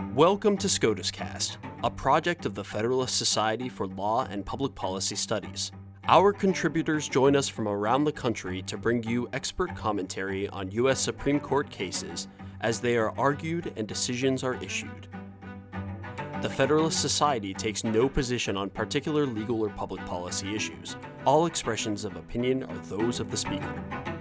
Welcome to SCOTUScast, a project of the Federalist Society for Law and Public Policy Studies. Our contributors join us from around the country to bring you expert commentary on U.S. Supreme Court cases as they are argued and decisions are issued. The Federalist Society takes no position on particular legal or public policy issues. All expressions of opinion are those of the speaker.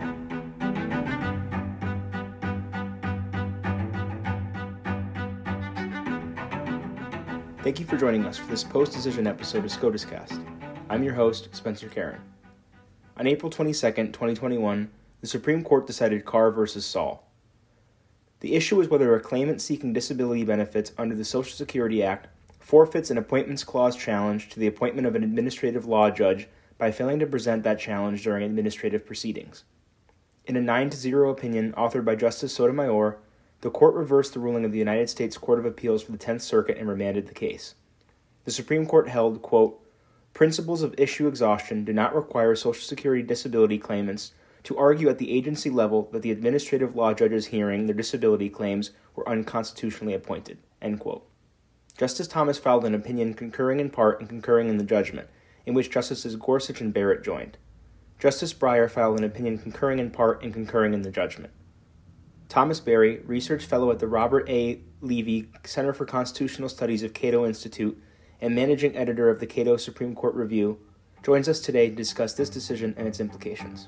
Thank you for joining us for this post-decision episode of SCOTUScast. I'm your host, Spencer Karen. On April 22, 2021, the Supreme Court decided Carr v. Saul. The issue is whether a claimant seeking disability benefits under the Social Security Act forfeits an Appointments Clause challenge to the appointment of an administrative law judge by failing to present that challenge during administrative proceedings. In a 9-0 opinion authored by Justice Sotomayor, the court reversed the ruling of the United States Court of Appeals for the 10th Circuit and remanded the case. The Supreme Court held, quote, "Principles of issue exhaustion do not require Social Security disability claimants to argue at the agency level that the administrative law judges hearing their disability claims were unconstitutionally appointed," end quote. Justice Thomas filed an opinion concurring in part and concurring in the judgment, in which Justices Gorsuch and Barrett joined. Justice Breyer filed an opinion concurring in part and concurring in the judgment. Thomas Berry, research fellow at the Robert A. Levy Center for Constitutional Studies of Cato Institute and managing editor of the Cato Supreme Court Review, joins us today to discuss this decision and its implications.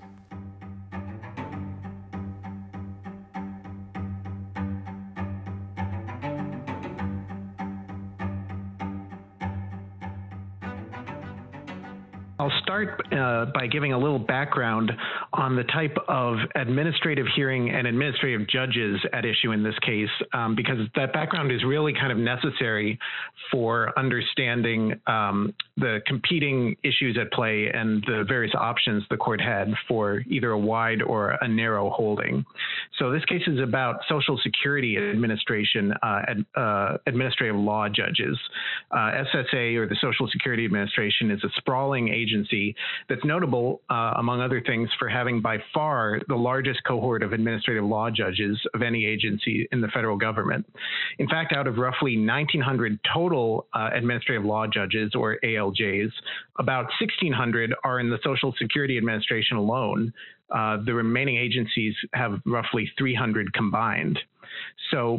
I'll start by giving a little background on the type of administrative hearing and administrative judges at issue in this case, because that background is really kind of necessary for understanding the competing issues at play and the various options the court had for either a wide or a narrow holding. So this case is about Social Security Administration administrative law judges. SSA, or the Social Security Administration, is a sprawling agency that's notable, among other things, for having by far the largest cohort of administrative law judges of any agency in the federal government. In fact, out of roughly 1,900 total administrative law judges, or ALJs, about 1,600 are in the Social Security Administration alone. The remaining agencies have roughly 300 combined. So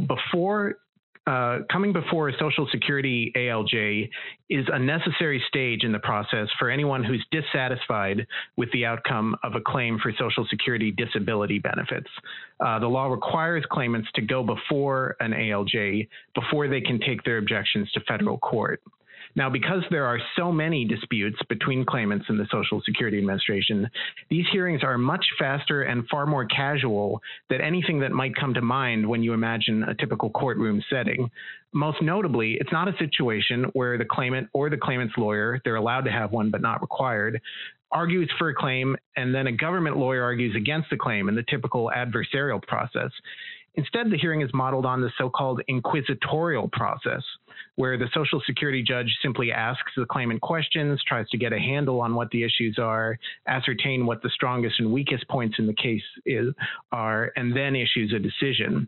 coming before a Social Security ALJ is a necessary stage in the process for anyone who's dissatisfied with the outcome of a claim for Social Security disability benefits. The law requires claimants to go before an ALJ before they can take their objections to federal court. Now, because there are so many disputes between claimants and the Social Security Administration, these hearings are much faster and far more casual than anything that might come to mind when you imagine a typical courtroom setting. Most notably, it's not a situation where the claimant or the claimant's lawyer, they're allowed to have one but not required, argues for a claim and then a government lawyer argues against the claim in the typical adversarial process. Instead, the hearing is modeled on the so-called inquisitorial process, where the Social Security judge simply asks the claimant questions, tries to get a handle on what the issues are, ascertain what the strongest and weakest points in the case are, and then issues a decision.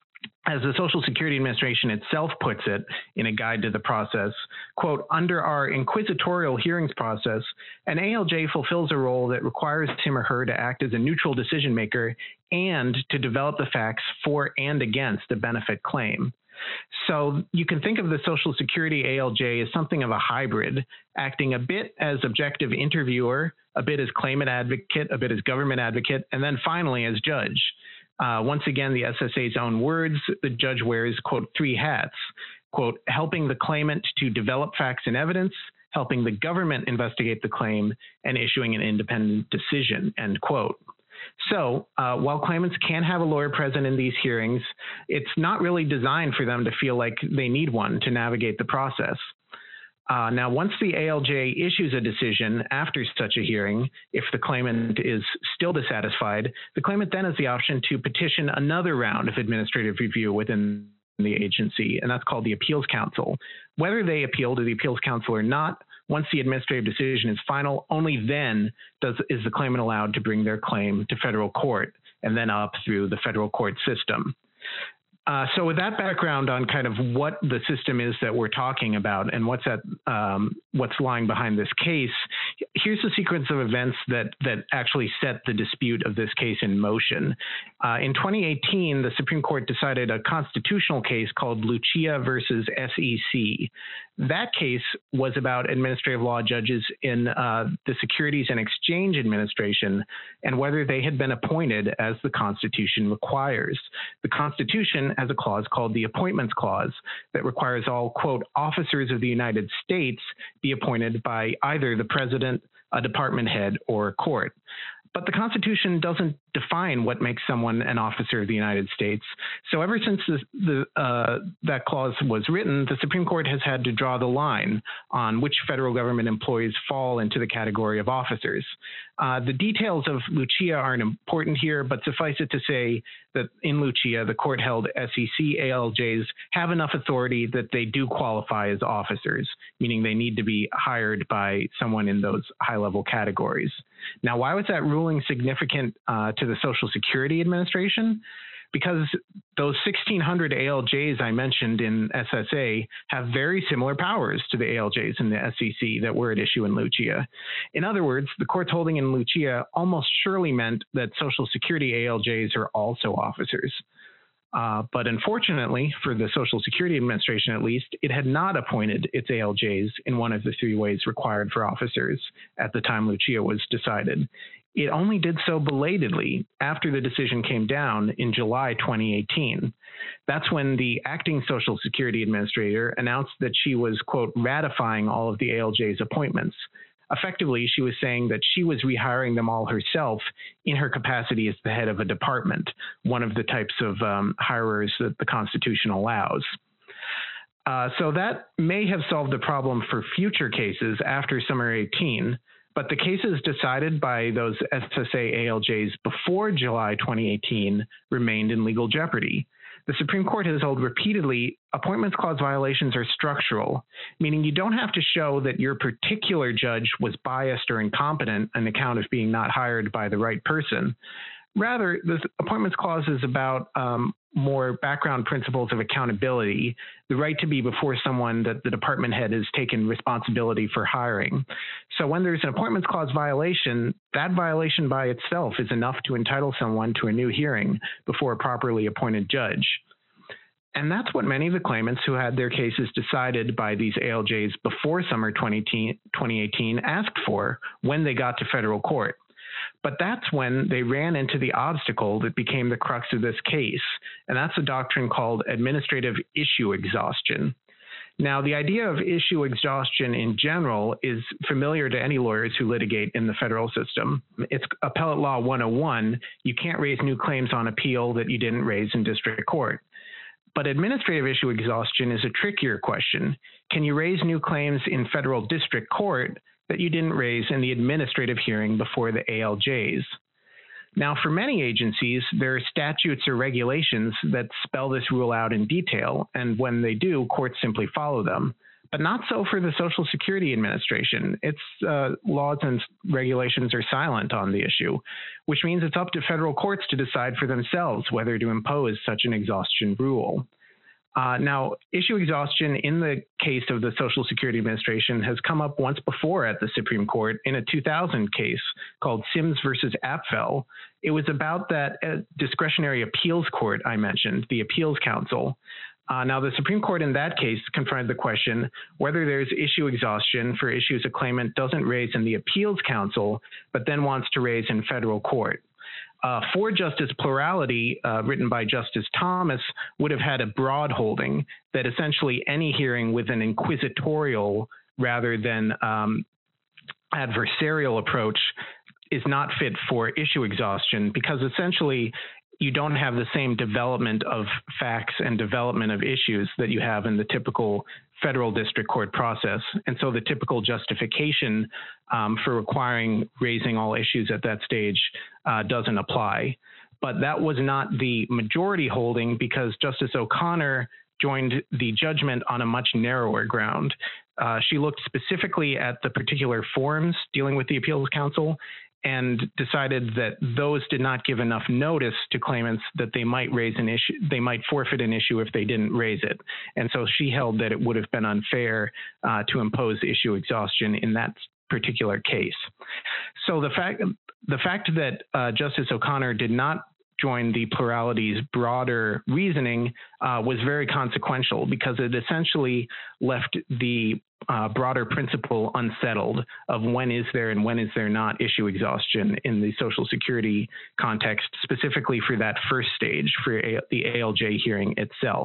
As the Social Security Administration itself puts it in a guide to the process, quote, "Under our inquisitorial hearings process, an ALJ fulfills a role that requires him or her to act as a neutral decision maker and to develop the facts for and against a benefit claim." So you can think of the Social Security ALJ as something of a hybrid, acting a bit as objective interviewer, a bit as claimant advocate, a bit as government advocate, and then finally as judge. Once again, the SSA's own words, the judge wears, quote, 3 hats, quote, helping the claimant to develop facts and evidence, helping the government investigate the claim, and issuing an independent decision, end quote. So while claimants can have a lawyer present in these hearings, it's not really designed for them to feel like they need one to navigate the process. Now, once the ALJ issues a decision after such a hearing, if the claimant is still dissatisfied, the claimant then has the option to petition another round of administrative review within the agency, and that's called the Appeals Council. Whether they appeal to the Appeals Council or not, once the administrative decision is final, only then is the claimant allowed to bring their claim to federal court and then up through the federal court system. So with that background on kind of what the system is that we're talking about and what's lying behind this case, here's the sequence of events that actually set the dispute of this case in motion. In 2018, the Supreme Court decided a constitutional case called Lucia versus SEC. That case was about administrative law judges in the Securities and Exchange Administration and whether they had been appointed as the Constitution requires. The Constitution has a clause called the Appointments Clause that requires all, quote, officers of the United States be appointed by either the president, a department head, or a court. But the Constitution doesn't define what makes someone an officer of the United States. So ever since that clause was written, the Supreme Court has had to draw the line on which federal government employees fall into the category of officers. The details of Lucia aren't important here, but suffice it to say that in Lucia, the court held SEC ALJs have enough authority that they do qualify as officers, meaning they need to be hired by someone in those high-level categories. Now, why was that ruling significant to the Social Security Administration? Because those 1,600 ALJs I mentioned in SSA have very similar powers to the ALJs in the SEC that were at issue in Lucia. In other words, the court's holding in Lucia almost surely meant that Social Security ALJs are also officers. But unfortunately, for the Social Security Administration at least, it had not appointed its ALJs in one of the three ways required for officers at the time Lucia was decided. It only did so belatedly after the decision came down in July 2018. That's when the acting Social Security Administrator announced that she was, quote, ratifying all of the ALJ's appointments. Effectively, she was saying that she was rehiring them all herself in her capacity as the head of a department, one of the types of hirers that the Constitution allows. So that may have solved the problem for future cases after Summer 18, but the cases decided by those SSA ALJs before July 2018 remained in legal jeopardy. The Supreme Court has held repeatedly Appointments Clause violations are structural, meaning you don't have to show that your particular judge was biased or incompetent on account of being not hired by the right person. Rather, the Appointments Clause is about more background principles of accountability, the right to be before someone that the department head has taken responsibility for hiring. So when there's an Appointments Clause violation, that violation by itself is enough to entitle someone to a new hearing before a properly appointed judge. And that's what many of the claimants who had their cases decided by these ALJs before summer 2018 asked for when they got to federal court. But that's when they ran into the obstacle that became the crux of this case, and that's a doctrine called administrative issue exhaustion. Now, the idea of issue exhaustion in general is familiar to any lawyers who litigate in the federal system. It's Appellate Law 101. You can't raise new claims on appeal that you didn't raise in district court. But administrative issue exhaustion is a trickier question. Can you raise new claims in federal district court that you didn't raise in the administrative hearing before the ALJs? Now, for many agencies, there are statutes or regulations that spell this rule out in detail, and when they do, courts simply follow them. But not so for the Social Security Administration. Its laws and regulations are silent on the issue, which means it's up to federal courts to decide for themselves whether to impose such an exhaustion rule. Now, issue exhaustion in the case of the Social Security Administration has come up once before at the Supreme Court in a 2000 case called Sims versus Apfel. It was about that discretionary appeals court I mentioned, the Appeals Council. Now, the Supreme Court in that case confronted the question whether there's issue exhaustion for issues a claimant doesn't raise in the Appeals Council, but then wants to raise in federal court. For justice plurality, written by Justice Thomas, would have had a broad holding that essentially any hearing with an inquisitorial rather than adversarial approach is not fit for issue exhaustion, because essentially you don't have the same development of facts and development of issues that you have in the typical federal district court process. And so the typical justification for requiring raising all issues at that stage doesn't apply. But that was not the majority holding, because Justice O'Connor joined the judgment on a much narrower ground. She looked specifically at the particular forms dealing with the Appeals Council and decided that those did not give enough notice to claimants that they might raise an issue, they might forfeit an issue if they didn't raise it. And so she held that it would have been unfair to impose issue exhaustion in that particular case. So the fact that Justice O'Connor did not join the plurality's broader reasoning was very consequential, because it essentially left the broader principle unsettled of when is there and when is there not issue exhaustion in the Social Security context, specifically for that first stage, for the ALJ hearing itself.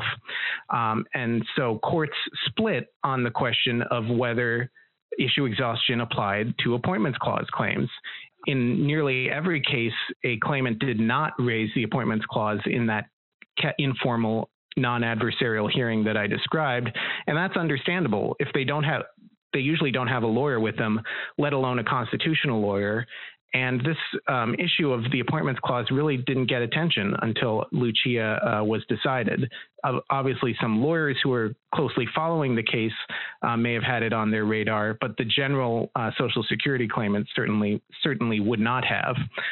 And so courts split on the question of whether issue exhaustion applied to Appointments Clause claims. In nearly every case, a claimant did not raise the Appointments Clause in that informal non-adversarial hearing that I described, and that's understandable. If they usually don't have a lawyer with them, let alone a constitutional lawyer. And this issue of the Appointments Clause really didn't get attention until Lucia was decided. Obviously, some lawyers who are closely following the case may have had it on their radar, but the general Social Security claimants certainly would not have.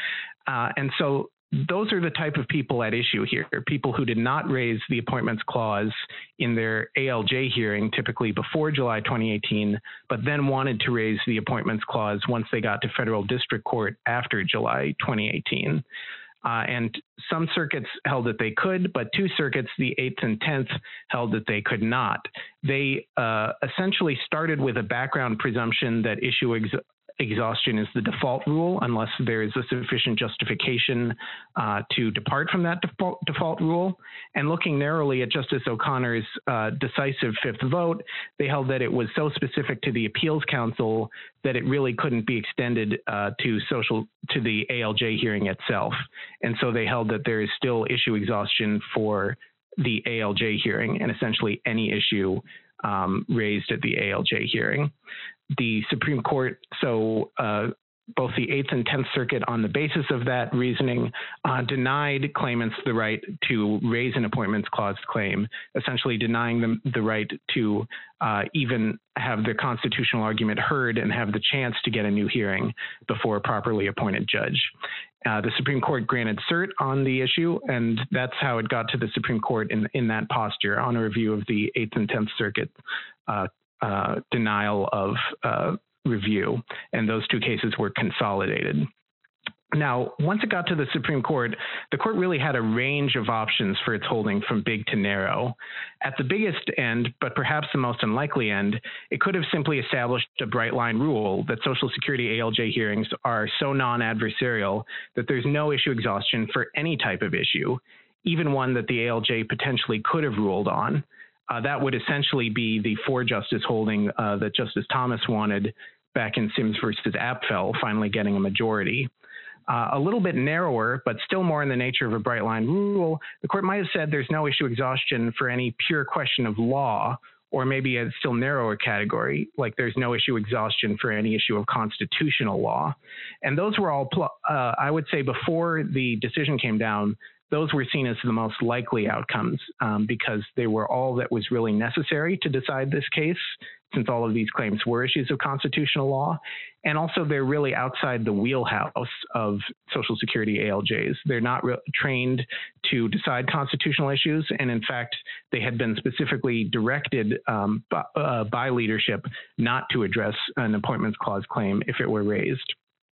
And so those are the type of people at issue here, people who did not raise the Appointments Clause in their ALJ hearing, typically before July 2018, but then wanted to raise the Appointments Clause once they got to federal district court after July 2018. And some circuits held that they could, but two circuits, the 8th and 10th, held that they could not. They essentially started with a background presumption that issue exhaustion is the default rule unless there is a sufficient justification to depart from that default rule. And looking narrowly at Justice O'Connor's decisive fifth vote, they held that it was so specific to the Appeals Council that it really couldn't be extended to the ALJ hearing itself. And so they held that there is still issue exhaustion for the ALJ hearing and essentially any issue raised at the ALJ hearing. The Supreme Court, so both the 8th and 10th Circuit, on the basis of that reasoning, denied claimants the right to raise an Appointments Clause claim, essentially denying them the right to even have their constitutional argument heard and have the chance to get a new hearing before a properly appointed judge. The Supreme Court granted cert on the issue, and that's how it got to the Supreme Court in that posture, on a review of the 8th and 10th Circuit denial of review, and those two cases were consolidated. Now, once it got to the Supreme Court, the court really had a range of options for its holding, from big to narrow. At the biggest end, but perhaps the most unlikely end, it could have simply established a bright line rule that Social Security ALJ hearings are so non-adversarial that there's no issue exhaustion for any type of issue, even one that the ALJ potentially could have ruled on. That would essentially be the four-justice holding that Justice Thomas wanted back in Sims versus Apfel, finally getting a majority. A little bit narrower, but still more in the nature of a bright line rule, the court might have said there's no issue exhaustion for any pure question of law, or maybe a still narrower category, like there's no issue exhaustion for any issue of constitutional law. And those were all, I would say, before the decision came down, those were seen as the most likely outcomes because they were all that was really necessary to decide this case, since all of these claims were issues of constitutional law. And also, they're really outside the wheelhouse of Social Security ALJs. They're not trained to decide constitutional issues. And in fact, they had been specifically directed by leadership not to address an Appointments Clause claim if it were raised.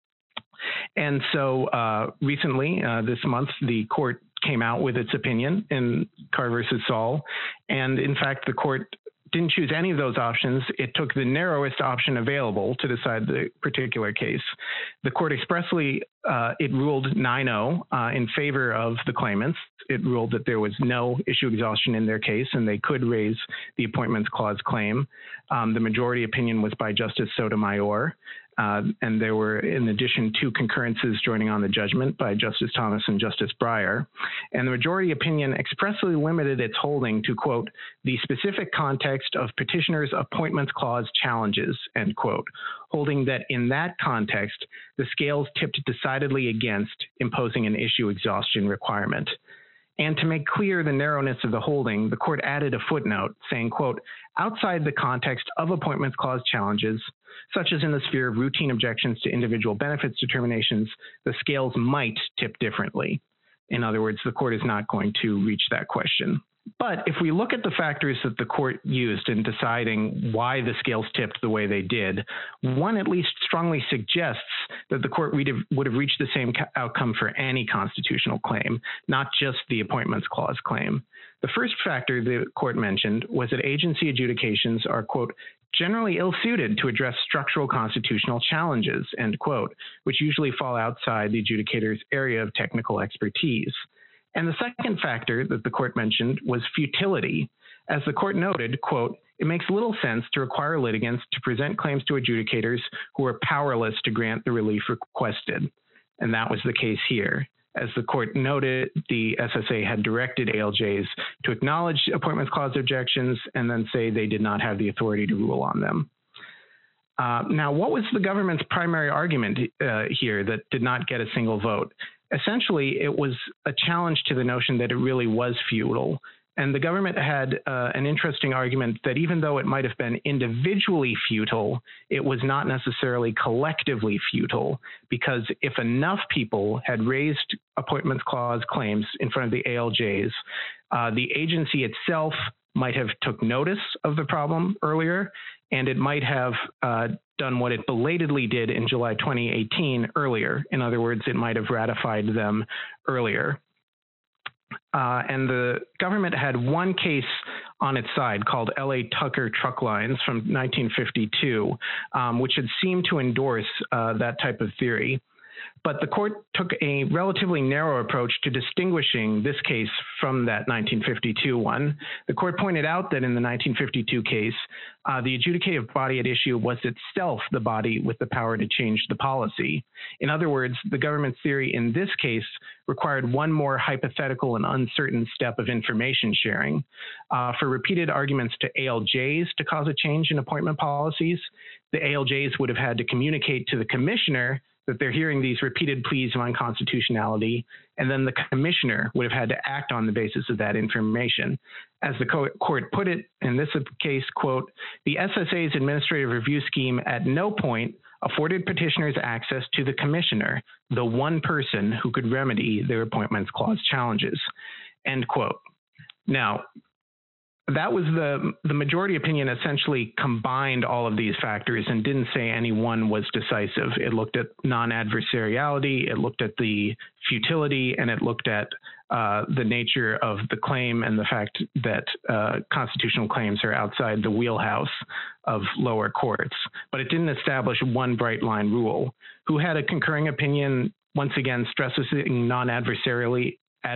And so recently, this month, the court came out with its opinion in Carr versus Saul. And in fact, the court didn't choose any of those options. It took the narrowest option available to decide the particular case. The court expressly, it ruled 9-0 in favor of the claimants. It ruled that there was no issue exhaustion in their case and they could raise the Appointments Clause claim. The majority opinion was by Justice Sotomayor. And there were, in addition, two concurrences joining on the judgment by Justice Thomas and Justice Breyer. And the majority opinion expressly limited its holding to, quote, the specific context of petitioner's Appointments Clause challenges, end quote, holding that in that context, the scales tipped decidedly against imposing an issue exhaustion requirement. And to make clear the narrowness of the holding, the court added a footnote saying, quote, outside the context of appointments clause challenges, such as in the sphere of routine objections to individual benefits determinations, the scales might tip differently. In other words, the court is not going to reach that question. But if we look at the factors that the court used in deciding why the scales tipped the way they did, one at least strongly suggests that the court would have reached the same outcome for any constitutional claim, not just the appointments clause claim. The first factor the court mentioned was that agency adjudications are, quote, generally ill-suited to address structural constitutional challenges, end quote, which usually fall outside the adjudicator's area of technical expertise. And the second factor that the court mentioned was futility. As the court noted, quote, it makes little sense to require litigants to present claims to adjudicators who are powerless to grant the relief requested. And that was the case here. As the court noted, the SSA had directed ALJs to acknowledge appointments clause objections and then say they did not have the authority to rule on them. Now, what was the government's primary argument here that did not get a single vote? Essentially, it was a challenge to the notion that it really was futile. And the government had an interesting argument that even though it might have been individually futile, it was not necessarily collectively futile, because if enough people had raised appointments clause claims in front of the ALJs, the agency itself might have took notice of the problem earlier, and it might have done what it belatedly did in July 2018 earlier. In other words, it might have ratified them earlier. And the government had one case on its side called L.A. Tucker Truck Lines from 1952, which had seemed to endorse that type of theory. But the court took a relatively narrow approach to distinguishing this case from that 1952 one. The court pointed out that in the 1952 case, the adjudicative body at issue was itself the body with the power to change the policy. In other words, the government's theory in this case required one more hypothetical and uncertain step of information sharing. For repeated arguments to ALJs to cause a change in appointment policies, the ALJs would have had to communicate to the commissioner that they're hearing these repeated pleas of unconstitutionality, and then the commissioner would have had to act on the basis of that information. As the court put it in this case, quote, the SSA's administrative review scheme at no point afforded petitioners access to the commissioner, the one person who could remedy their appointments clause challenges, end quote. Now, that was the majority opinion essentially combined all of these factors and didn't say any one was decisive. It looked at non-adversariality, it looked at the futility, and it looked at the nature of the claim and the fact that constitutional claims are outside the wheelhouse of lower courts. But it didn't establish one bright line rule. Who had a concurring opinion, once again, stressing non-adversariality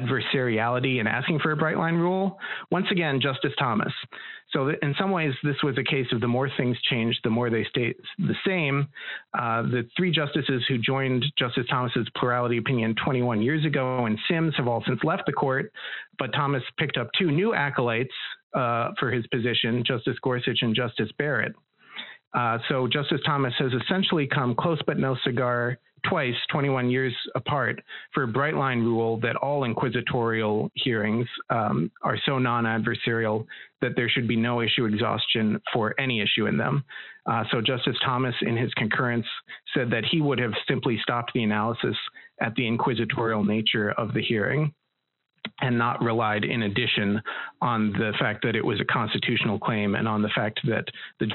and asking for a bright line rule? Once again, Justice Thomas. So in some ways, this was a case of the more things changed, the more they stayed the same. The three justices who joined Justice Thomas's plurality opinion 21 years ago in Sims have all since left the court, but Thomas picked up two new acolytes for his position, Justice Gorsuch and Justice Barrett. So Justice Thomas has essentially come close but no cigar twice, 21 years apart, for a bright line rule that all inquisitorial hearings are so non-adversarial that there should be no issue exhaustion for any issue in them. So Justice Thomas, in his concurrence, said that he would have simply stopped the analysis at the inquisitorial nature of the hearing and not relied in addition on the fact that it was a constitutional claim and on the fact that the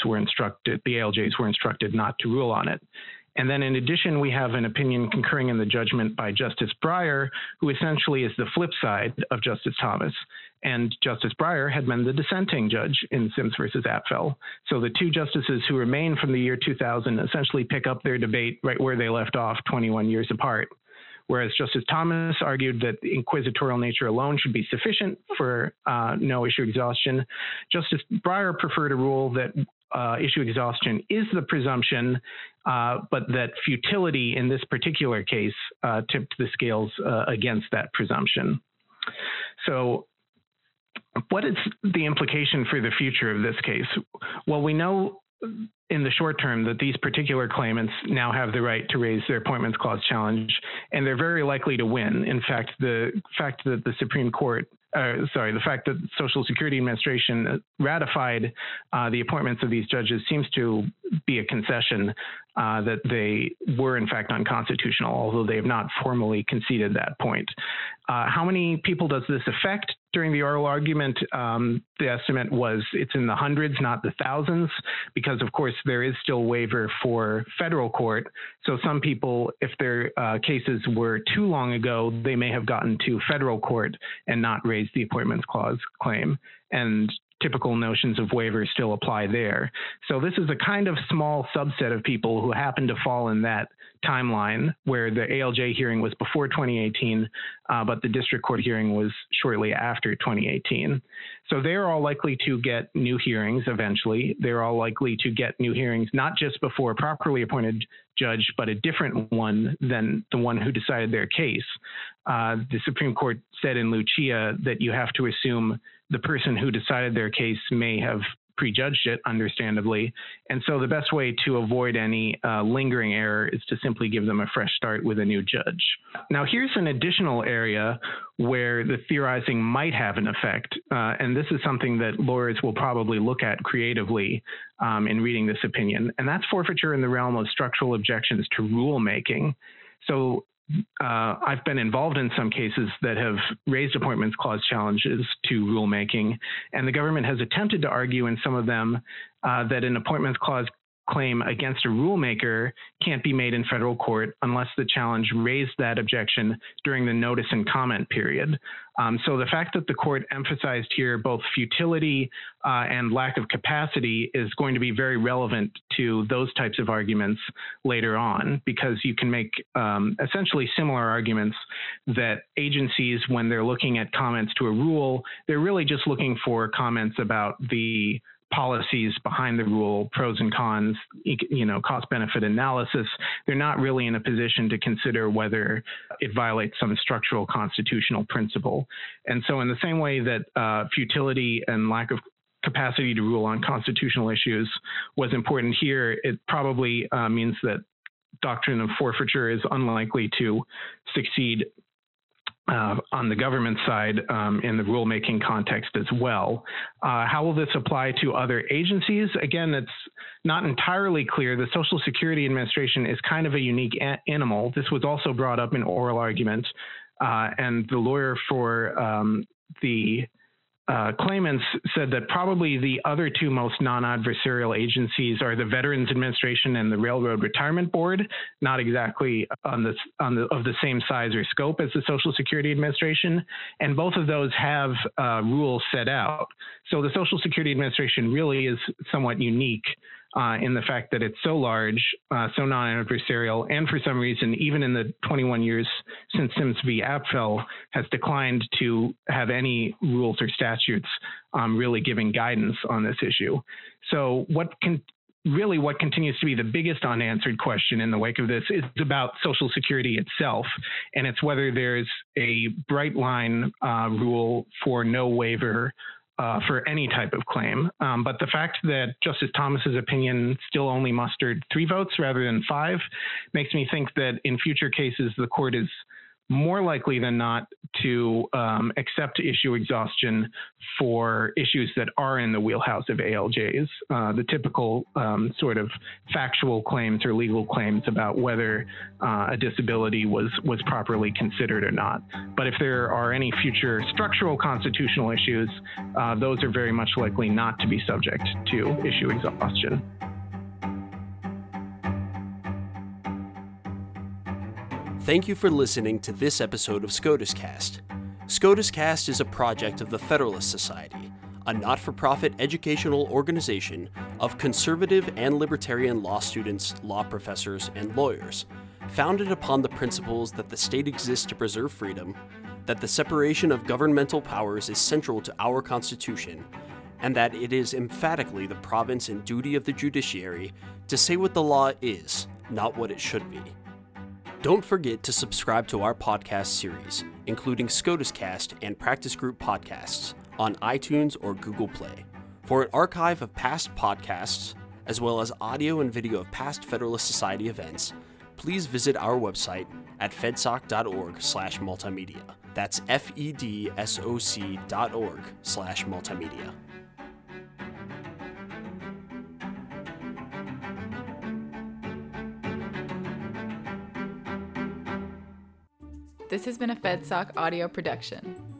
ALJs were instructed not to rule on it. And then in addition, we have an opinion concurring in the judgment by Justice Breyer, who essentially is the flip side of Justice Thomas. And Justice Breyer had been the dissenting judge in Sims versus Apfel. So the two justices who remain from the year 2000 essentially pick up their debate right where they left off 21 years apart. Whereas Justice Thomas argued that the inquisitorial nature alone should be sufficient for no issue exhaustion, Justice Breyer preferred a rule that issue exhaustion is the presumption, but that futility in this particular case tipped the scales against that presumption. So what is the implication for the future of this case? Well, we know in the short term that these particular claimants now have the right to raise their Appointments Clause challenge, and they're very likely to win. In fact, the fact that the Social Security Administration ratified the appointments of these judges seems to be a concession that they were in fact unconstitutional, although they have not formally conceded that point. How many people does this affect? During the oral argument, the estimate was it's in the hundreds, not the thousands, because of course there is still waiver for federal court. So some people, if their cases were too long ago, they may have gotten to federal court and not raised the Appointments Clause claim. And typical notions of waiver still apply there. So this is a kind of small subset of people who happen to fall in that timeline where the ALJ hearing was before 2018, but the district court hearing was shortly after 2018. So they're all likely to get new hearings eventually. They're all likely to get new hearings, not just before a properly appointed judge, but a different one than the one who decided their case. The Supreme Court said in Lucia that you have to assume the person who decided their case may have prejudged it, understandably. And so the best way to avoid any lingering error is to simply give them a fresh start with a new judge. Now, here's an additional area where the theorizing might have an effect. And this is something that lawyers will probably look at creatively in reading this opinion. And that's forfeiture in the realm of structural objections to rulemaking. So I've been involved in some cases that have raised Appointments Clause challenges to rulemaking, and the government has attempted to argue in some of them that an Appointments Clause claim against a rulemaker can't be made in federal court unless the challenge raised that objection during the notice and comment period. So the fact that the court emphasized here both futility and lack of capacity is going to be very relevant to those types of arguments later on, because you can make essentially similar arguments that agencies, when they're looking at comments to a rule, they're really just looking for comments about the policies behind the rule, pros and cons, cost-benefit analysis. They're not really in a position to consider whether it violates some structural constitutional principle. And so in the same way that futility and lack of capacity to rule on constitutional issues was important here, it probably means that doctrine of forfeiture is unlikely to succeed on the government side in the rulemaking context as well. How will this apply to other agencies? Again, it's not entirely clear. The Social Security Administration is kind of a unique animal. This was also brought up in oral argument, and the lawyer for the claimants said that probably the other two most non-adversarial agencies are the Veterans Administration and the Railroad Retirement Board, not exactly of the same size or scope as the Social Security Administration, and both of those have rules set out. So the Social Security Administration really is somewhat unique in the fact that it's so large, so non-adversarial, and for some reason, even in the 21 years since Sims v. Apfel, has declined to have any rules or statutes really giving guidance on this issue. So what continues to be the biggest unanswered question in the wake of this is about Social Security itself, and it's whether there's a bright line rule for no waiver for any type of claim. But the fact that Justice Thomas's opinion still only mustered 3 votes rather than 5 makes me think that in future cases, the court is more likely than not to accept issue exhaustion for issues that are in the wheelhouse of ALJs, the typical sort of factual claims or legal claims about whether a disability was properly considered or not. But if there are any future structural constitutional issues, those are very much likely not to be subject to issue exhaustion. Thank you for listening to this episode of SCOTUS Cast. SCOTUS Cast is a project of the Federalist Society, a not-for-profit educational organization of conservative and libertarian law students, law professors, and lawyers, founded upon the principles that the state exists to preserve freedom, that the separation of governmental powers is central to our Constitution, and that it is emphatically the province and duty of the judiciary to say what the law is, not what it should be. Don't forget to subscribe to our podcast series, including SCOTUS Cast and Practice Group podcasts, on iTunes or Google Play. For an archive of past podcasts, as well as audio and video of past Federalist Society events, please visit our website at fedsoc.org/multimedia. That's fedsoc.org/multimedia. This has been a FedSoc audio production.